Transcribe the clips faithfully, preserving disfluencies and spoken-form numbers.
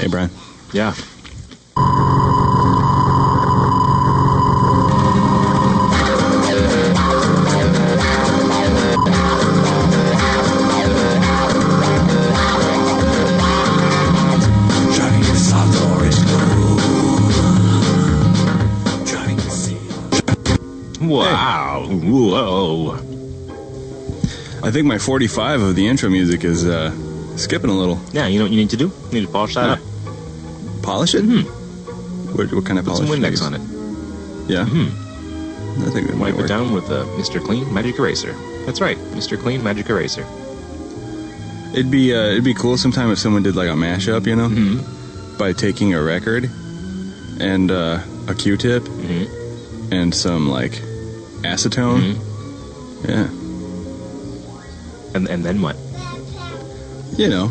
Hey, Brian. Yeah. Wow. Hey. Whoa. I think my forty-five of the intro music is uh, skipping a little. Yeah, you know what you need to do? You need to polish that yeah. up. Polish it? Mm-hmm. What, what kind of Put polish? Put some Windex on it. Yeah? Mm-hmm. I think that Wipe might work. it down with a Mister Clean Magic Eraser. That's right, Mister Clean Magic Eraser. It'd be, uh, it'd be cool sometime if someone did like a mashup, you know? Mm-hmm. By taking a record and uh, a Q-tip mm-hmm. and some like acetone. Mm-hmm. Yeah. And and then what? You know,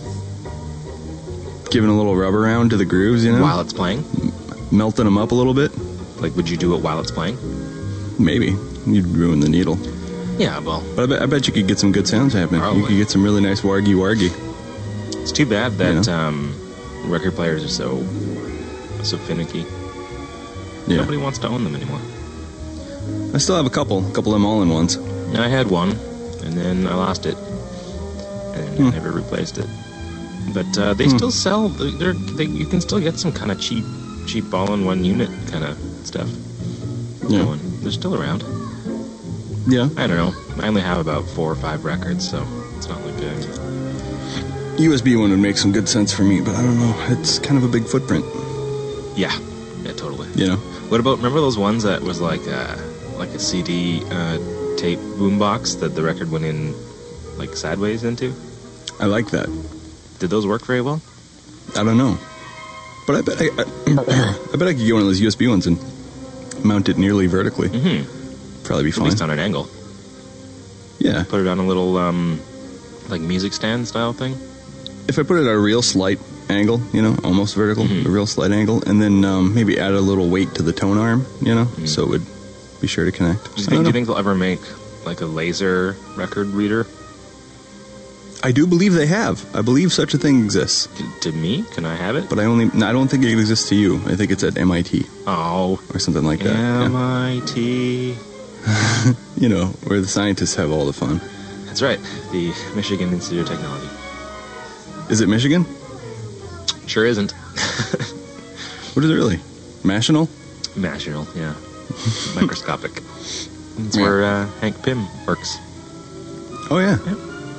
giving a little rub around to the grooves, you know? While it's playing? M- melting them up a little bit. Like, would you do it while it's playing? Maybe. You'd ruin the needle. Yeah, well... But I bet, I bet you could get some good sounds happening. Probably. You could get some really nice wargy-wargy. It's too bad that you know? um, record players are so so finicky. Yeah. Nobody wants to own them anymore. I still have a couple. A couple of them all-in-ones. I had one, and then I lost it. And Hmm. I never replaced it. But uh, they Hmm. still sell... They're, they, you can still get some kind of cheap, cheap all-in-one unit kind of stuff. Yeah. Going. They're still around. Yeah. I don't know. I only have about four or five records, so it's not like a... U S B one would make some good sense for me, but I don't know. It's kind of a big footprint. Yeah. Yeah, totally. You know? What about... Remember those ones that was like a, like a C D uh, tape boombox that the record went in like sideways into? I like that. Did those work very well? I don't know. But I bet I, I, I bet I could get one of those U S B ones and mount it nearly vertically. Mm-hmm. Probably be At fine. least on an angle. Yeah. Put it on a little, um, like music stand style thing. If I put it at a real slight angle, you know, almost vertical, Mm-hmm. a real slight angle, and then um, maybe add a little weight to the tone arm, you know, Mm-hmm. so it would be sure to connect. Do you I think, don't do you know. think they'll ever make like a laser record reader? I do believe they have. I believe such a thing exists, To me? Can I have it? but I only I don't think it exists to you. I think it's at M I T Oh, or something like that. M I T. Yeah. You know, where the scientists have all the fun. That's right. The Michigan Institute of Technology. Is it Michigan? Sure isn't. What is it really? National? National, yeah. Microscopic. That's Yeah. where uh, Hank Pym works. Oh yeah. Yep.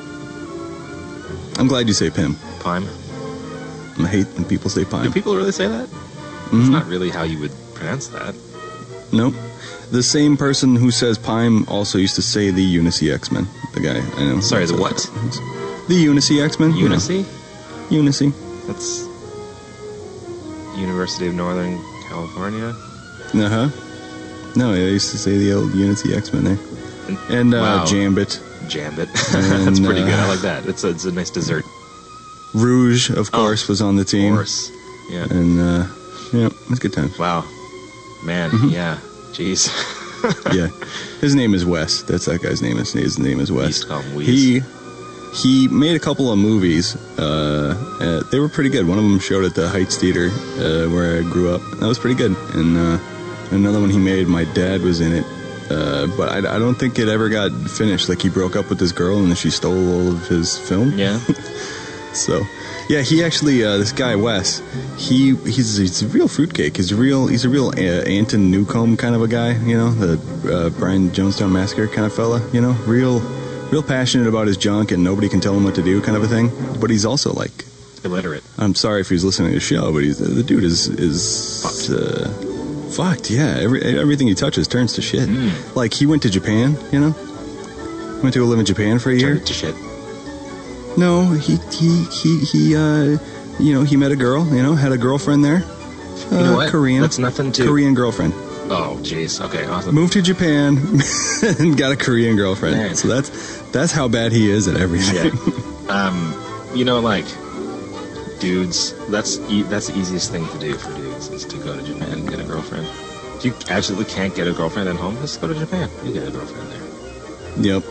I'm glad you say Pim. Pym. I hate when people say Do Pime. people really say that? It's Mhm. not really how you would pronounce that. Nope. The same person who says Pime also used to say the Unicy X-Men. The guy, I know. Sorry, the So- what? The Unicy X-Men. you know. Unicy? Unicy. That's University of Northern California. Uh-huh. No, I used to say the old Unicy X-Men there. And uh, Wow. Jambit. Jambit. And, That's pretty uh, good. I like that. It's a, it's a nice dessert. Rouge, of course, was on the Of team. course. Yeah. And, uh, yeah, it was good times. Wow. Man, Mhm. yeah. Jeez. Yeah. His name is Wes. That's that guy's name. His, his name is Wes. used to call him Wheeze. He he made a couple of movies. Uh, uh, they were pretty good. One of them showed at the Heights Theater uh, where I grew up. That was pretty good. And uh, another one he made, my dad was in it. Uh, but I, I don't think it ever got finished. Like, he broke up with this girl and then she stole all of his film. Yeah. So, yeah, he actually, uh, this guy Wes, he he's he's a real fruitcake. He's a real he's a real uh, Anton Newcomb kind of a guy, you know, the uh, Brian Jonestown Massacre kind of fella, you know, real real passionate about his junk and nobody can tell him what to do kind of a thing. But he's also like, Illiterate. I'm sorry if he's listening to the show, but he's the dude is is Fucked. Uh, fucked. Yeah, every everything he touches turns to shit. Mm. Like, he went to Japan, you know, went to go live in Japan for a year. Turned it to shit. No, he he he he. Uh, you know, he met a girl. You know, had a girlfriend there. Uh, You know what? Korean. That's nothing to... Korean girlfriend. Oh, jeez. Okay, awesome. Moved to Japan and got a Korean girlfriend. Man. So that's that's how bad he is at everything. Yeah. Um, you know, like, dudes, that's e- that's the easiest thing to do for dudes, is to go to Japan and get a girlfriend. If you absolutely can't get a girlfriend at home, just go to Japan. You get a girlfriend there. Yep.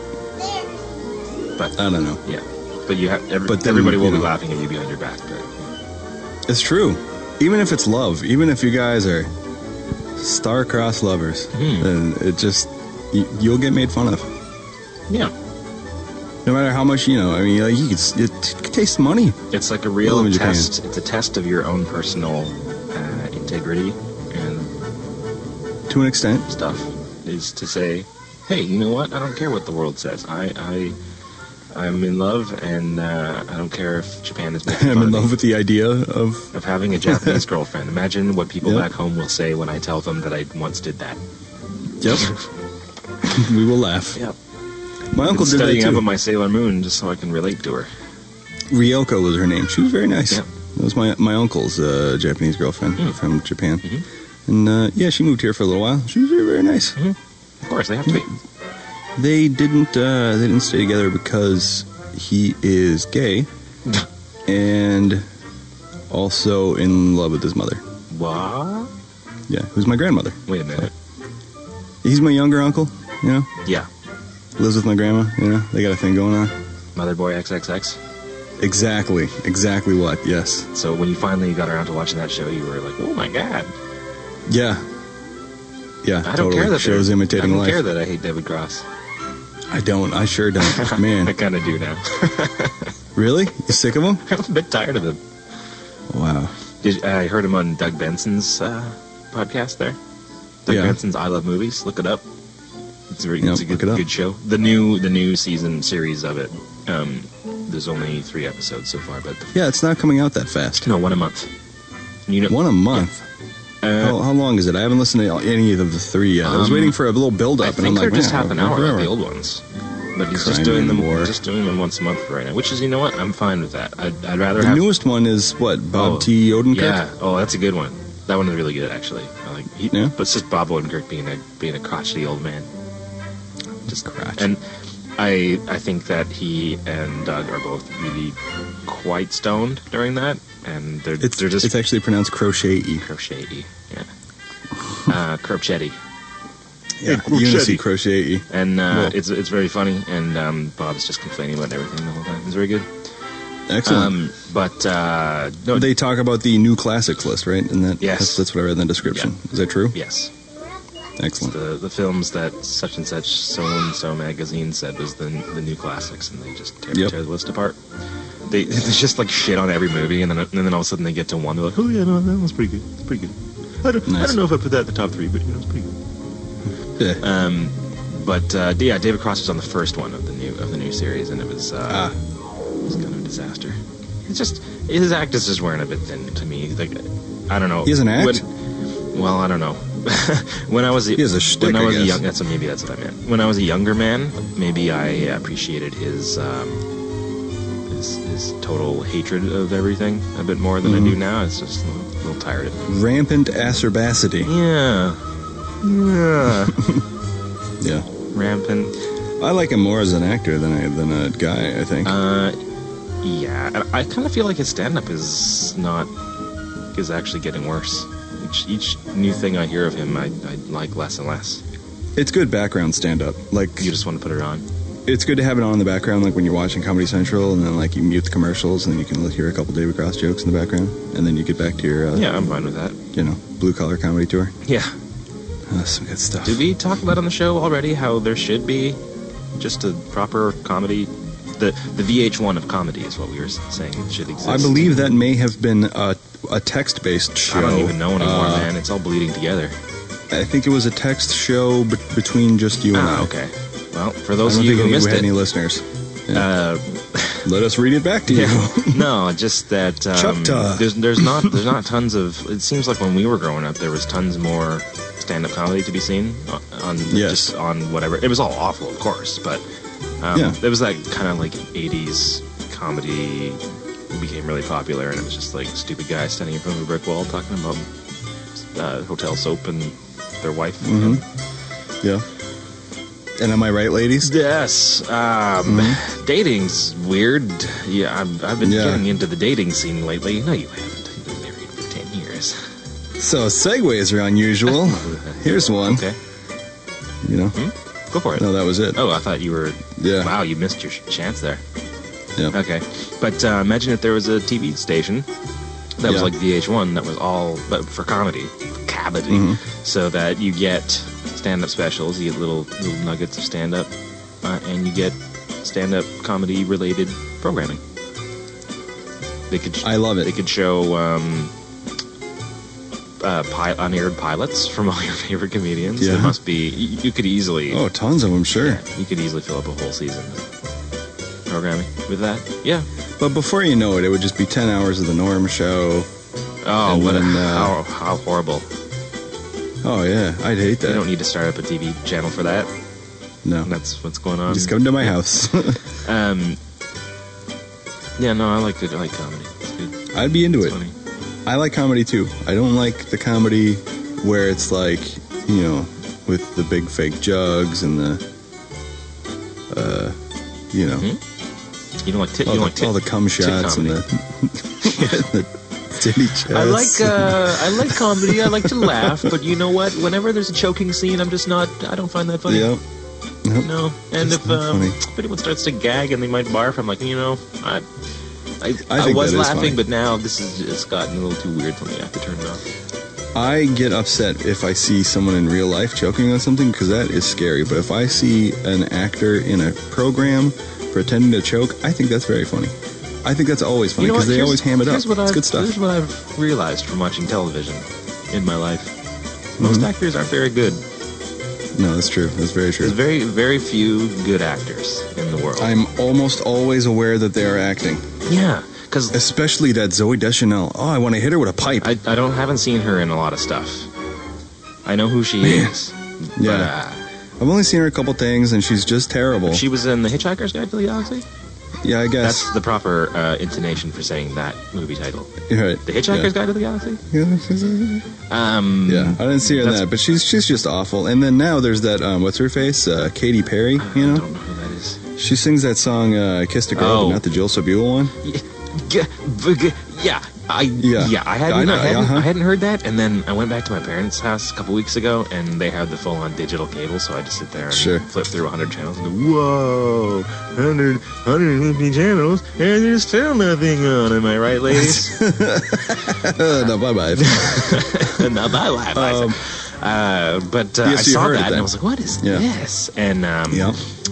But, I don't know. yeah. But you have, every, But then, everybody will you be know. laughing at you behind your back. But, It's true. Even if it's love, even if you guys are star-crossed lovers, Hmm. then it just, you, you'll get made fun of. Yeah. No matter how much, you know, I mean, like, you could, it, it tastes money. It's like a I real live in Japan. test. It's a test of your own personal uh, integrity and To an extent. stuff. Is to say, hey, you know what? I don't care what the world says. I, I, I'm in love, and uh, I don't care if Japan is making fun I'm in of love me. with the idea of... Of having a Japanese girlfriend. Imagine what people Yep. back home will say when I tell them that I once did that. Yep. We will laugh. Yep. My uncle Been did that studying up too. on my Sailor Moon just so I can relate to her. Ryoko was her name. She was very nice. Yep. That was my my uncle's uh, Japanese girlfriend Mm. from Japan. Mhm. And uh, yeah, she moved here for a little while. She was very, very nice. Of course, they have to be. They didn't uh, they didn't stay together because he is gay and also in love with his mother. What? Yeah, who's my grandmother. Wait a minute. He's my younger uncle, you know. Yeah. Lives with my grandma, you know. They got a thing going on. Mother Boy X X X. Exactly. Exactly what, yes. So when you finally got around to watching that show, you were like, oh my god. Yeah. Yeah, I don't totally. care that Shows they're- imitating I don't life. care that I hate David Cross. I don't. I sure don't. I Man. kind of do now. Really? You sick of him? I'm a bit tired of him. Wow. Did, I heard him on Doug Benson's uh, podcast there. Doug Yeah. Benson's I Love Movies. Look it up. It's a, very, Yep, it's a good, look it up. good show. The new the new season series of it. Um, there's only three episodes so far, but the, Yeah, it's not coming out that fast. no, one a month. You know, One a month. uh, How, how long is it? I haven't listened to any of the three yet. I was Um, waiting for a little build I up, and think I'm they're like, just man, half an we're hour like forever. the old ones. But he's Crime just doing and them war. just doing them once a month right now. Which is, you know what, I'm fine with that. I'd, I'd rather The have newest one is what? Bob Oh, T. Odenkirk? Yeah. Oh, that's a good one. That one is really good, actually. I like. He, Yeah? But it's just Bob Odenkirk being a being a crotchety old man. Just Crotch. And I I think that he and Doug are both really quite stoned during that, and they're It's, they're just it's actually pronounced crochet-y. crochet-y. Yeah. Uh, crochetti. Yeah, crochet-y. Unicy crochet-y. And uh, Whoa. it's it's very funny, and um, Bob's just complaining about everything the whole time. It's very good. Excellent. Um, but uh, no, They talk about the new classics list, right? And that, Yes. that's, that's what I read in the description. Yeah. Is that true? yes. Excellent. The the films that such and such so and so magazine said was the the new classics, and they just tear, Yep. tear the list apart. They it's just like shit on every movie, and then and then all of a sudden they get to one, they're like, oh yeah, no, that was pretty good, it's pretty good. I don't I Nice. don't know if I put that in the top three, but you know, it's pretty good. Yeah. Um, but uh, yeah, David Cross was on the first one of the new of the new series, and it was uh, Ah. it was kind of a disaster. It's just his act is just wearing a bit thin to me. Like I don't know. He has an act? When, well, I don't know. when I was a, He has a shtick, when I I was a guess. young, that's what, maybe that's what I meant. When I was a younger man, maybe I appreciated his um, his, his total hatred of everything a bit more than I do Mhm. now. It's just a little, a little tired of it. Rampant acerbacity. Yeah, yeah, Yeah. rampant. I like him more as an actor than a, than a guy, I think. Uh, yeah, and I kind of feel like his stand-up is not is actually getting worse. Each, each new thing I hear of him, I, I like less and less. It's good background stand-up. Like, You just want to put it on. it's good to have it on in the background, like when you're watching Comedy Central, and then like you mute the commercials, and then you can hear a couple David Cross jokes in the background, and then you get back to your, uh, Yeah, I'm fine with that. you know, blue collar comedy tour. Yeah. Uh, some good stuff. Did we talk about on the show already how there should be just a proper comedy? The the V H one of comedy is what we were saying should exist. I believe that may have been a, a text-based show. I don't even know anymore, Uh, man. It's all bleeding together. I think it was a text show b- between just you and Ah, I. okay. Well, for I those don't of you think who we missed had it, any listeners. uh, Let us read it back to you. no, just that um, Chupta. there's there's not there's not tons of. It seems like when we were growing up, there was tons more stand-up comedy to be seen on, on Yes. just on whatever. It was all awful, of course, but um, Yeah. there was that kind of like eighties comedy became really popular, and it was just like stupid guys standing in front of a brick wall talking about uh, hotel soap and their wife. Mhm. Yeah. And am I right, ladies? Yes. Um, Dating's weird. Yeah, I've, I've been Yeah. getting into the dating scene lately. No, you haven't. You've been married for ten years. So segues are unusual. Here's one. Okay. You know? Go for it. No, that was it. Oh, I thought you were... Yeah. Wow, you missed your ch- chance there. Yeah. Okay. But uh, imagine if there was a T V station That was Yeah. like V H one. That was all, but for comedy, comedy. Mm-hmm. So that you get stand-up specials, you get little little nuggets of stand-up, uh, and you get stand-up comedy related programming. They could. I love it. They could show um, uh, pi- unaired pilots from all your favorite comedians. Yeah. There must be. You, you could easily. Oh, tons of them, sure. You could easily fill up a whole season of programming with that. Yeah. But before you know it, it would just be ten hours of the Norm Show. Oh, And what a, then, uh, how how horrible! Oh, yeah, I'd hate that. You don't need to start up a T V channel for that. No. That's what's going on. Just come to my house. Um. Yeah, no, I like it. I like comedy. It's good. I'd be into It's it. funny. I like comedy too. I don't like the comedy where it's like, you know, with the big fake jugs and the, uh, you know, Hmm? You don't like tit. all, You the, don't like tit. all the cum tit shots and comedy. the, the titty chests. I like uh, I like comedy. I like to laugh, but you know what? Whenever there's a choking scene, I'm just not. I don't find that funny. Yep. Nope. No. And Just if not um, funny. if anyone starts to gag and they might barf, I'm like, you know, I I, I, think was that is laughing, funny. but now this is it's gotten a little too weird for me. I have to turn it off. I get upset if I see someone in real life choking on something because that is scary. But if I see an actor in a program pretending to choke, I think that's very funny. I think that's always funny You know because what? they Here's- always ham it up. here's what It's I've- good stuff. Here's what I've realized from watching television in my life. Most Mhm. actors aren't very good. No, that's true. That's very true. There's very, very few good actors in the world. I'm almost always aware that they are acting, yeah, because especially that Zoe Deschanel. Oh, I want to hit her with a pipe. I, I don't haven't seen her in a lot of stuff. I know who she Man. is. Yeah. I've only seen her a couple things, and she's just terrible. But, uh, she was in The Hitchhiker's Guide to the Galaxy. yeah, I guess. That's the proper uh, intonation for saying that movie title. You're right. The Hitchhiker's Guide to the Galaxy. Yeah. Um, Yeah, I didn't see her in That's- that, but she's she's just awful. And then now there's that um, what's her face, uh, Katy Perry. You I know, don't know who that is. she sings that song uh, "Kissed a Girl," Oh. but not the Jill Sobule one. Yeah, g- v- g- yeah, I Yeah. yeah, I hadn't I I, know, hadn't, uh-huh. I hadn't heard that, and then I went back to my parents' house a couple weeks ago, and they had the full-on digital cable, so I just sit there and Sure. flip through one hundred channels and go, whoa, one hundred, one hundred fifty channels, and there's still nothing on. Am I right, ladies? Uh, no, bye bye. Not my life. I Um, said. Uh, but uh, yeah, I so you saw heard it that, and then. I was like, what is Yeah. this? And um, Yeah.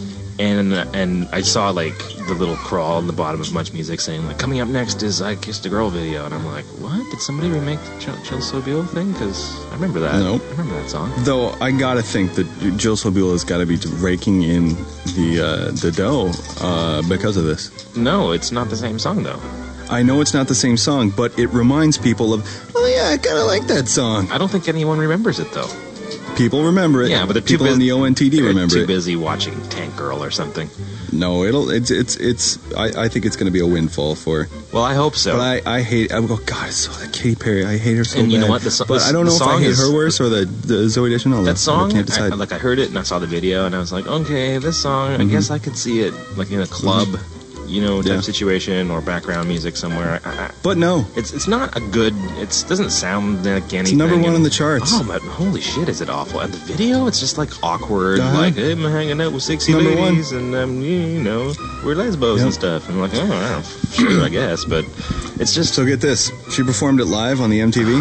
and and I saw like the little crawl in the bottom of Much Music saying like coming up next is I Kissed a Girl video, and I'm like, what? Did somebody remake the Jill, Jill Sobule thing? Because I remember that. Nope. I remember that song. Though I gotta think that Jill Sobule has got to be raking in the uh, the dough uh, because of this. No, it's not the same song though. I know it's not the same song, but it reminds people of. Oh yeah, I kind of like that song. I don't think anyone remembers it though. People remember it. Yeah, but they're too people in busy- the O N T D They're remember too it. busy watching Tank Girl or something. No, it'll. It's. It's. It's. I, I think it's going to be a windfall for. Well, I hope so. But I. I hate. I would go. God, it's so that Katy Perry. I hate her so And you know bad." what? The so- but the- I don't the know if I song hate is- her worse or the, the Zoe Deschanel. though. That song, I can't I, decide. like I heard it and I saw the video and I was like, okay, this song, I Mhm. guess I could see it like in a club, you know, type Yeah. situation or background music somewhere. I, I, but no, it's it's not a good. It doesn't sound like anything. it's number one and- on the charts. Oh, but holy shit, is it awful? And the video, it's just like awkward. Uh-huh. Like hey, I'm hanging out with sexy Number ladies and um, you know, we're lesbos Yep. and stuff. And I'm like, oh, I don't, sure, I guess, but it's just So get this. She performed it live on the M T V.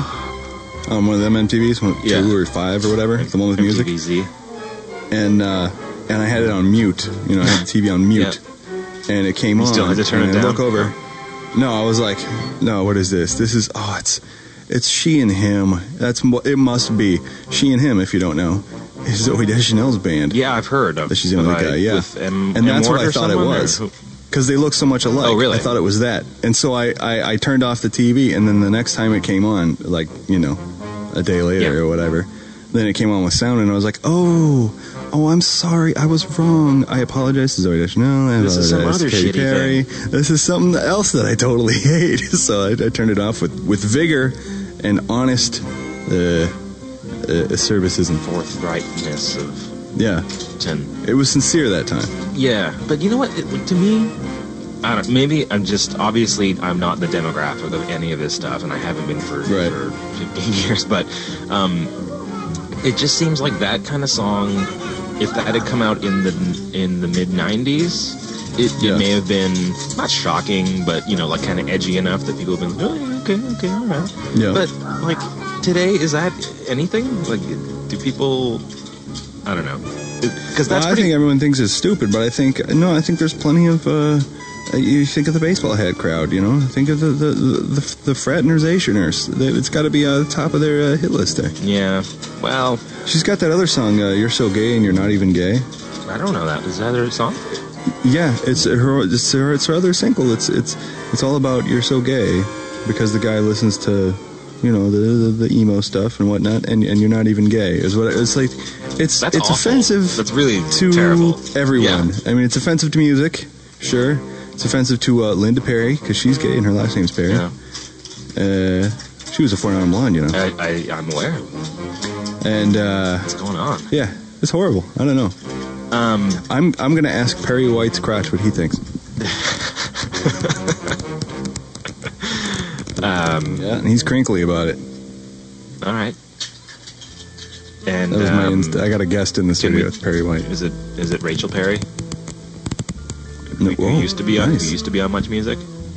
On one of them M T Vs, one, Yeah. two or five or whatever, the one with music. M T V Z. And uh, and I had it on mute. You know, I had the T V on mute. And it came You on. still had to turn and it I down? look over. No, I was like, no, what is this? This is oh, it's it's She and Him. That's mo- it must be She and Him. If you don't know, is Zoe Deschanel's band. Yeah, I've heard of. That she's the only of, guy. like, Yeah, with M- and M. that's what Ward I or thought it someone, or was. who- Because they look so much alike. Oh, really? I thought it was that. And so I, I, I turned off the T V, and then the next time it came on, like, you know, a day later Yeah. or whatever, then it came on with sound, and I was like, oh, oh, I'm sorry. I was wrong. I apologize to Zoe Deschanel. I This is some apologize to other Katy shitty Perry. This is something else that I totally hate. So I, I turned it off with, with vigor and honest uh, uh, servicism. forthrightness of Yeah. ten. It was sincere that time. Yeah, but you know what? It, to me, I don't. Maybe I'm just obviously I'm not the demographic of any of this stuff, and I haven't been for Right. for fifteen years. But um, it just seems like that kind of song. If that had come out in the in the mid nineties, it, Yeah. it may have been not shocking, but you know, like kind of edgy enough that people have been. Oh, Okay, okay, all right. Yeah. But like today, is that anything? Like, do people? I don't know. Because that's well, I pretty. think everyone thinks it's stupid, but I think no. I think there's plenty of. Uh, you think of the baseball head crowd, you know. Think of the the the, the fraternizationers. It's got to be on the top of their uh, hit list there. Yeah. Well, she's got that other song. Uh, You're so gay and you're not even gay. I don't know that. Is that her song? Yeah, it's her. It's her. It's her other single. It's it's it's all about you're so gay because the guy listens to, you know, the the, the emo stuff and whatnot, and and you're not even gay. Is what it's like. It's That's it's awful. offensive. That's really to terrible. everyone. Yeah. I mean, it's offensive to music, sure. It's offensive to uh, Linda Perry because she's gay and her last name's Perry. Yeah. Uh, she was a four-non blonde, you know. I, I I'm aware. And uh, What's going on? yeah, it's horrible. I don't know. Um, I'm I'm gonna ask Perry White's crotch what he thinks. um, Yeah, and he's crinkly about it. all right. And That was my. um, Inst- I got a guest in the can studio. we- It's Perry White. is it is it Rachel Perry? No, Who whoa, used to be on nice. who used to be on Much Music,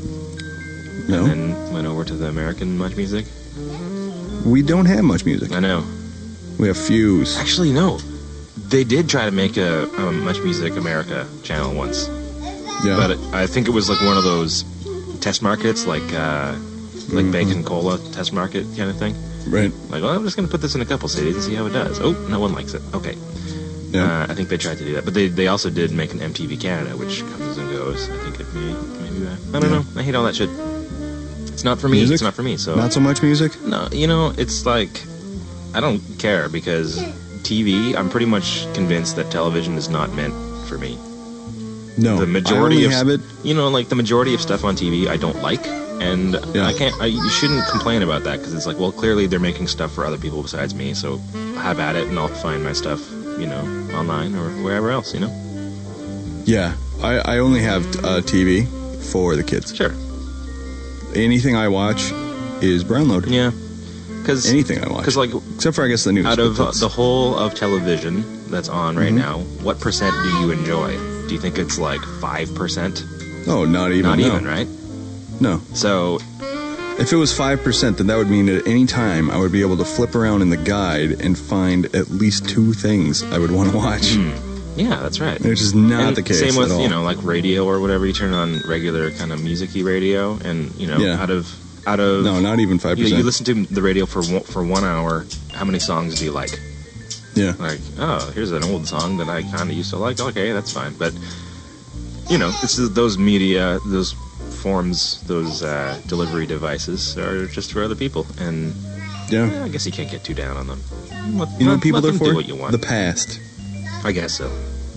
No, and then went over to the American Much Music. we don't have much music. I know. We have Fuse. Actually, no. They did try to make a, a Much Music America channel once, Yeah, but it, I think it was like one of those test markets, like uh, like Mhm. Bacon Cola test market kind of thing. right. Like, well, I'm just going to put this in a couple cities and see how it does. Oh, no one likes it. Okay. Yeah, Uh, I think they tried to do that, but they they also did make an M T V Canada, which comes and goes. I think it may maybe I don't Yeah. know. I hate all that shit. It's not for me. Music? It's not for me. So not so much music. no, you know, it's like I don't care because T V. I'm pretty much convinced that television is not meant for me. No, The majority I only of have it. you know, like the majority of stuff on T V, I don't like, and Yeah. I can't. I, you shouldn't complain about that because it's like, well, clearly they're making stuff for other people besides me. So have at it, and I'll find my stuff, you know, online or wherever else. You know, Yeah, I, I only have uh, T V for the kids. sure, Anything I watch is brownloaded. yeah, because Anything I watch, because like except for I guess the news. out but of uh, that's- the whole of television that's on right Mhm. now, what percent do you enjoy? Do you think it's like five percent? oh, not even. Not no. even, right? No. So If it was five percent, then that would mean at any time I would be able to flip around in the guide and find at least two things I would want to watch. hmm, yeah, that's right. Which is not And the case same with at all. you know like radio or whatever. You turn on regular kind of musicy radio, and you know Yeah. out of out of No, not even five you, percent. you listen to the radio for one, for one hour. How many songs do you like? Yeah. Like, oh, here's an old song that I kind of used to like. Okay, that's fine. But you know, it's those media, those forms, those uh, delivery devices are just for other people, and Yeah. yeah, I guess you can't get too down on them. Let, You know let- what people let are them for? do what you want. The past. I guess so.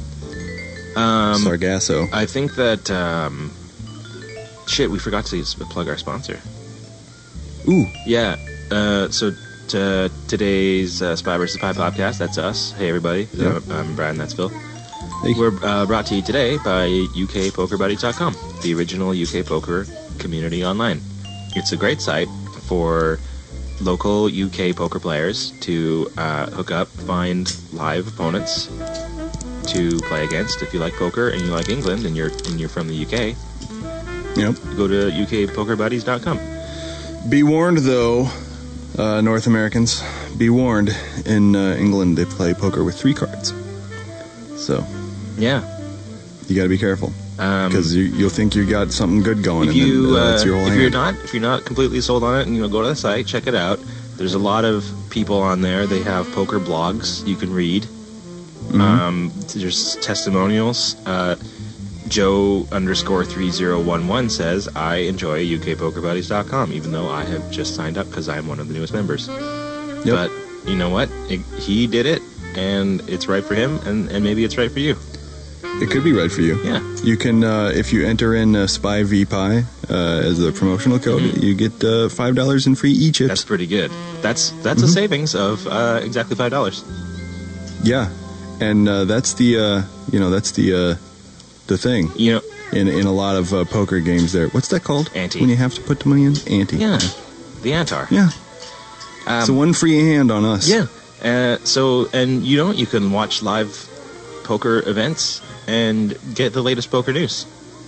Um, Sargasso. I think that um, shit. We forgot to s- plug our sponsor. Ooh. Yeah. Uh, so t- today's uh, Spy versus. Pie podcast. That's us. Hey everybody. Yeah. Uh, I'm Brad. And that's Phil. Hey. We're uh, brought to you today by U K Poker Buddies dot com, the original U K poker community online. It's a great site for local U K poker players to uh, hook up, find live opponents to play against. If you like poker and you like England and you're and you're from the U K, Yep. go to U K Poker Buddies dot com. Be warned, though, uh, North Americans. Be warned. In uh, England, they play poker with three cards. So Yeah. you got to be careful Um, because you, you'll think you got something good going, if and you then, uh, uh, that's your whole if hand. you're not if you're not completely sold on it, and you know, go to the site, check it out. There's a lot of people on there. They have poker blogs you can read. Mhm. Um, there's testimonials. Uh, Joe underscore three zero one one says, I enjoy U K Poker Buddies dot com, even though I have just signed up because I'm one of the newest members. Yep. But you know what? It, he did it, and it's right for him, and, and maybe it's right for you. It could be right for you. Yeah. You can, uh, if you enter in uh, Spy V P I uh, as the promotional code, Mhm. you get uh, five dollars in free e-chips. That's pretty good. That's that's a Mhm. savings of uh, exactly five dollars. Yeah, and uh, that's the uh, you know that's the uh, the thing You know, in in a lot of uh, poker games. There, what's that called? Ante. When you have to put the money in ante. yeah, the Antar. Yeah. Um, so one free hand on us. Yeah. Uh, so, and you know, you can watch live poker events and get the latest poker news.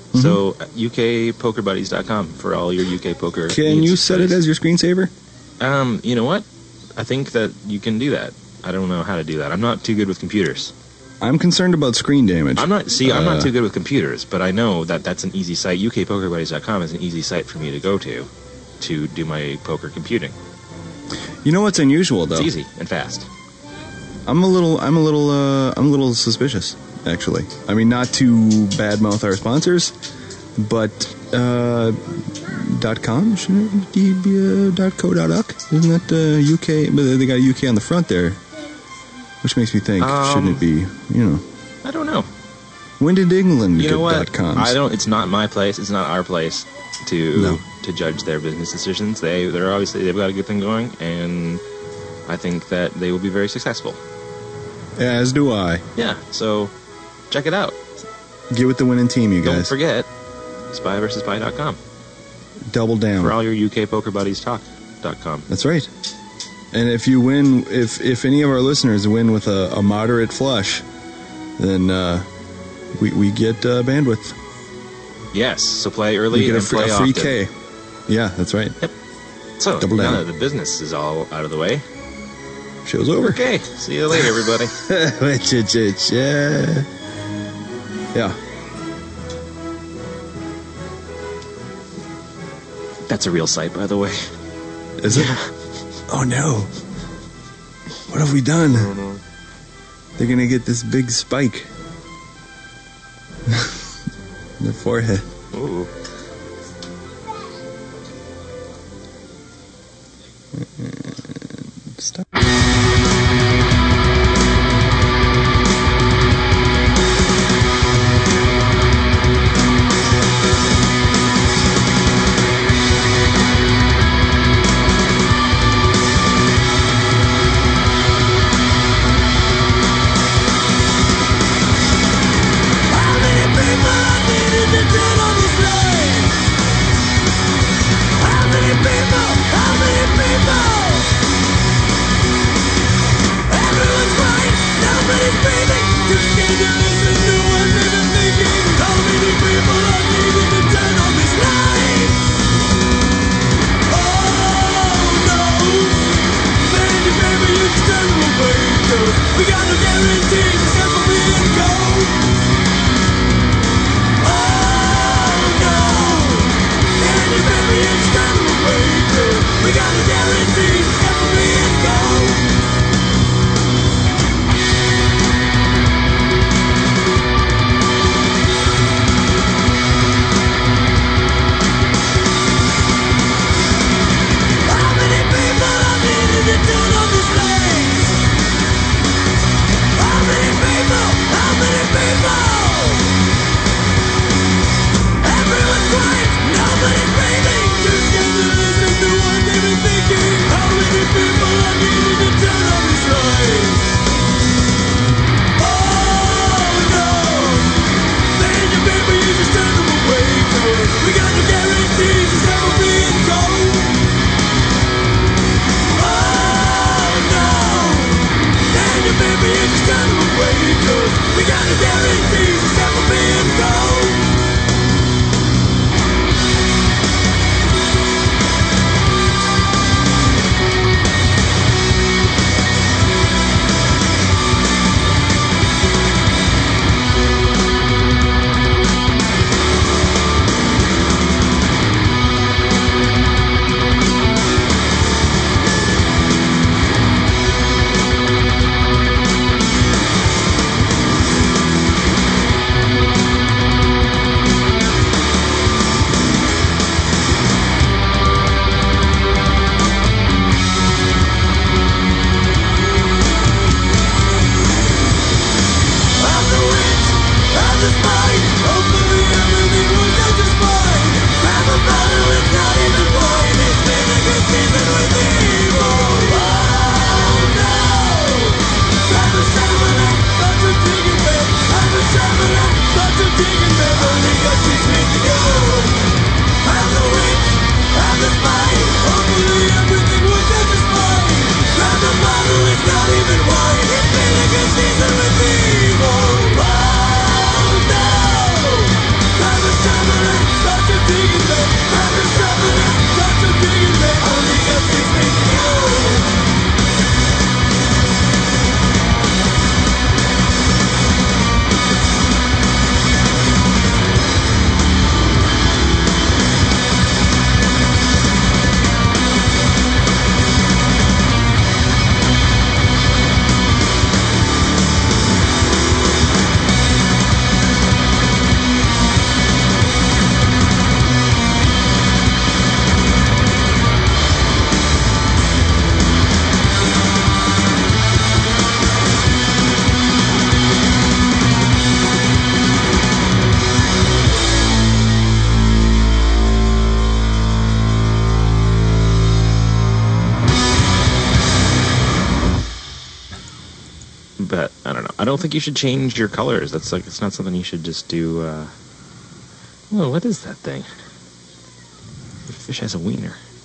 Mm-hmm. So U K poker buddies dot com for all your U K poker. Can you set buddies. it as your screensaver? Um, you know what? I think that you can do that. I don't know how to do that. I'm not too good with computers. I'm concerned about screen damage. I'm not. See, I'm uh, not too good with computers, but I know that that's an easy site. U K poker buddies dot com is an easy site for me to go to to do my poker computing. You know what's unusual though? It's easy and fast. I'm a little. I'm a little. Uh, I'm a little suspicious, actually. I mean, not to badmouth our sponsors, but uh, dot .com shouldn't it be uh, dot co dot uk? Isn't that uh, U K? But they got a U K on the front there, which makes me think, um, shouldn't it be? You know. I don't know. When did England you get know what? dot coms? I don't. It's not my place. It's not our place to No. to judge their business decisions. They they're obviously they've got a good thing going, and I think that they will be very successful. As do I. Yeah. So check it out. Get with the winning team, you Don't guys. forget spy versus spy dot com Double down. for all your U K poker buddies talk dot com. That's right. And if you win, if if any of our listeners win with a, a moderate flush, then uh, we we get uh, bandwidth. Yes. So play early We get a and free, play a free often. K. Yeah, that's right. Yep. So Double now down. that the business is all out of the way. Show's over. Okay. See you later, everybody. yeah. Yeah. That's a real site, by the way. Is it? Oh no. What have we done? I don't know. They're gonna get this big spike in the forehead. Ooh. Stop. We got no guarantees except for being gold. Oh no, and you baby it's kind of a breakthrough. We got no guarantees except for being gold. How many people I needed to turn on this place? How many people? How many people? Everyone's quiet, nobody's breathing. Too scared to listen to what they've been thinking. How many people I needed to turn on this light? Oh no! Baby, baby, you just turn them away. 'Cause we got no guarantees except for being cold. Oh no! And your baby is just turn them away. 'Cause we got no guarantees except for being cold. I don't think you should change your colors. That's like it's not something you should just do. Uh... Whoa, what is that thing? The fish has a wiener.